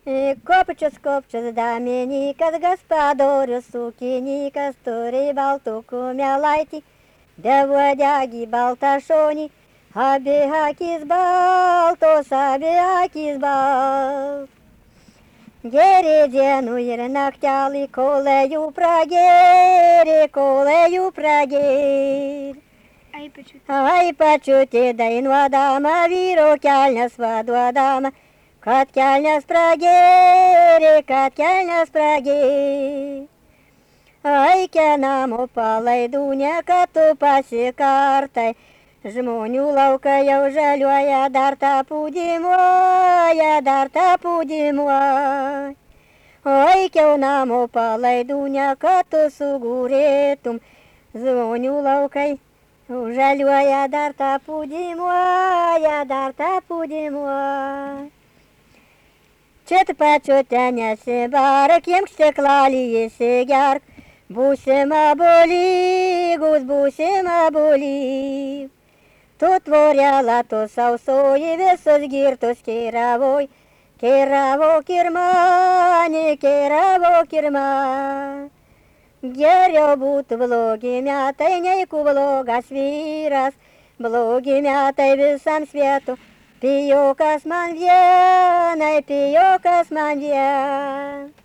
Kopčius Dominykas, Gaspadorius ūkininkas, turi baltų kumelaitį, beuodegį baltašonį, abi akys baltos, abi akys baltos. Geri dienų ir naktelį, kolejų pragėri. Ai pačiutė dainuodama, vyro kelnes vaduodama, kad kelnes pragėri. Ai kenamo palaidūnė, kad tu pasikartai, žmonių laukai jau žaliuoja, dar ta pūdymuoja. Oi kenamo palaidūnė, kad tu sugūrėtum, žmonių laukai jau žaliuoja, dar ta pūdymuoja. Čia pačiu ten nesibark, jiems stiklalį įsigerk, būsim abu Tu tvorelą, tu sausoji, visus girtus keiravok ir mane. Geriau būtų blogi metai, nei blogas vyras, blogi metai visam svietu. Pijokas man vienai.